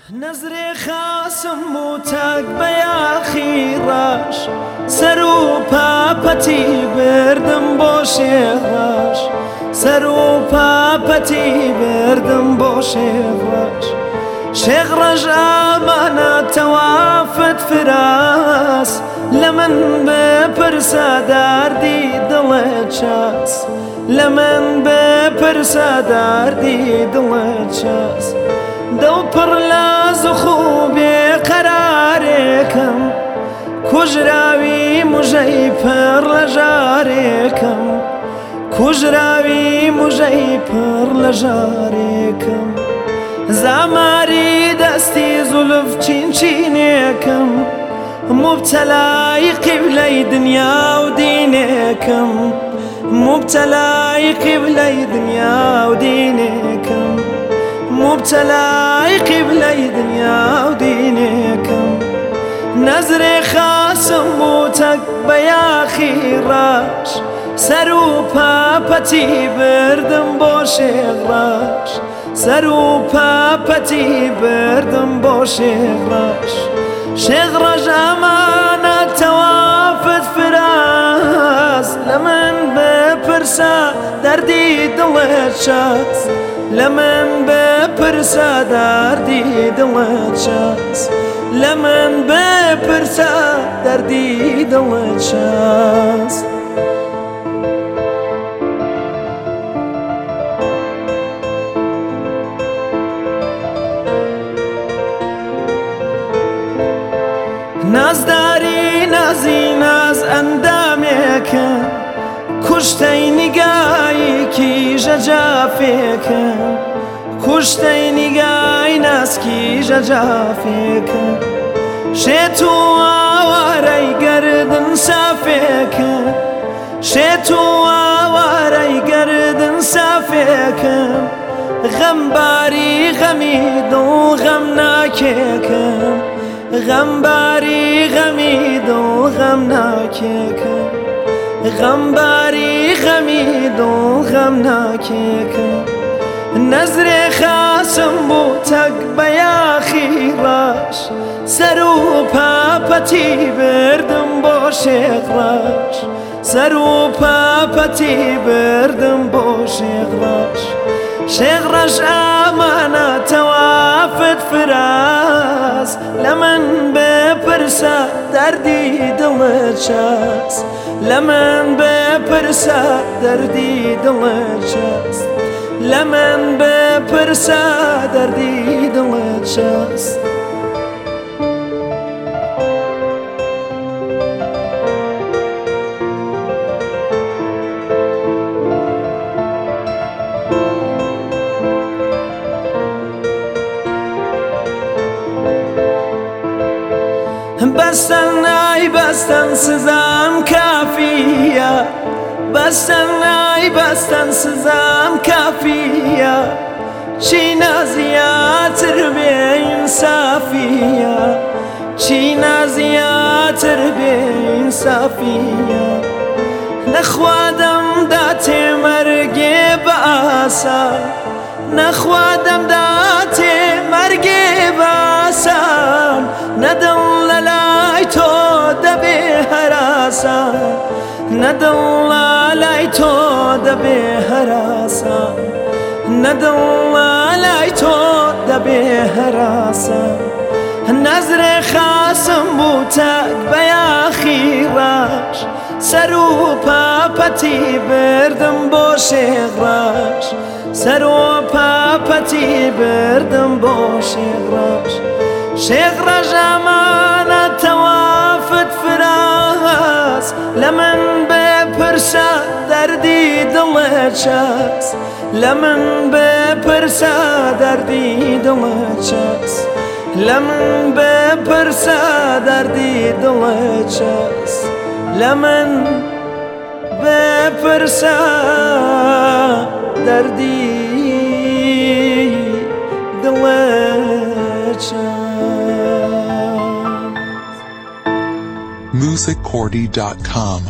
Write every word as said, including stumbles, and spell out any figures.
نظرێ خاسم و تاک بە یاخیڕاش سەر و پاپەتی بردم بۆ شێڕاش سەر و پاپەتی بردم بۆ شێڕاش شێخ ڕەژ ئامانە تەوافت فراس لە من بپرسە داردی دڵت چاس لە من بپرسە داردی دڵت چاس دڵ پڕ لە زوخ و بێقەرارێکم کوژراوی موژەی پڕ لە ژارێکم کوژراوی موژەی پڕ لە ژارێکم زاماری دەستی زولف چین چینێکم مبتەلای قیبلەی دنیا و دینێکم مبتەلای قیبلەی دنیا و دینێکم مبتەلای قیبلەی دنیا و دینێکم نەزرێ خاسم و تەک بە یاخیڕاش سەر و پاپەتی بردم بۆ شێڕاش سەر و پاپەتی بردم بۆ شێڕاش شێخ ڕەژ ئامانە تەوافت فراس لە من بپرسە دەردی دڵت چاس لە من بپرسە دەردی دڵت چاس لە من بپرسە دەردی دڵت چاس نازداری نازی ناز ئەندامێکە کوشتەی نیگایەکی ژەجافێکە کوشتەی نیگای ناسکی ژەجافێکە شێت و ئاوارەی گەردن سافێکە شێت و ئاوارەی گەردن سافێکە غەمباری غەمی دڵ غەم ناکێکە غەمباری غەمی دڵ غەم ناکێکە غەمباری غەمی دڵ غەم ناکێکە نەزرێ خاسم بوو تەک بە یاخیڕاش سەر و پاپەتی بردم بۆ شێڕاش سەر و پاپەتی بردم بۆ شێڕاش شێخ ڕەژ ئامانە تەوافت فراس لە من بپرسە دەردی دڵت چاس لە من بپرسە دەردی دڵت چاس لە من بپرسە دەردی دڵت چاس بەستەن ئای بەستەن سزام کافیە بەستەن ئای بەستەن سزام کافیە چی نازیاتر بێ ئینسافیە چی نازیاتر بێ ئینسافیە نەخوادەم دا تێمەرگێ بە ئاسان نەخوادەم دا تێمەرگێ بە ئاسان نەدڵ لە لای تۆ دەبێ هەراسان نەدڵ لە لای تۆ دەبێ هەراسان نەدڵ لە لای تۆ دەبێ هەراسان نەزرێ خاسم بوو تەک بە یاخیڕاش سەر و پاپەتی بردم بۆ شێڕاش سەر و پاپەتی بردم بۆ شێڕاش شێخ ڕەژ ئامانە تەوافت فراس لە من بپرسە دەردی دڵت چاس لە من بپرسە دەردی دڵت چاس لە من بپرسە دەردی دڵت چاس لە من بپرسە دەردی دڵت چاس. music cordy dot com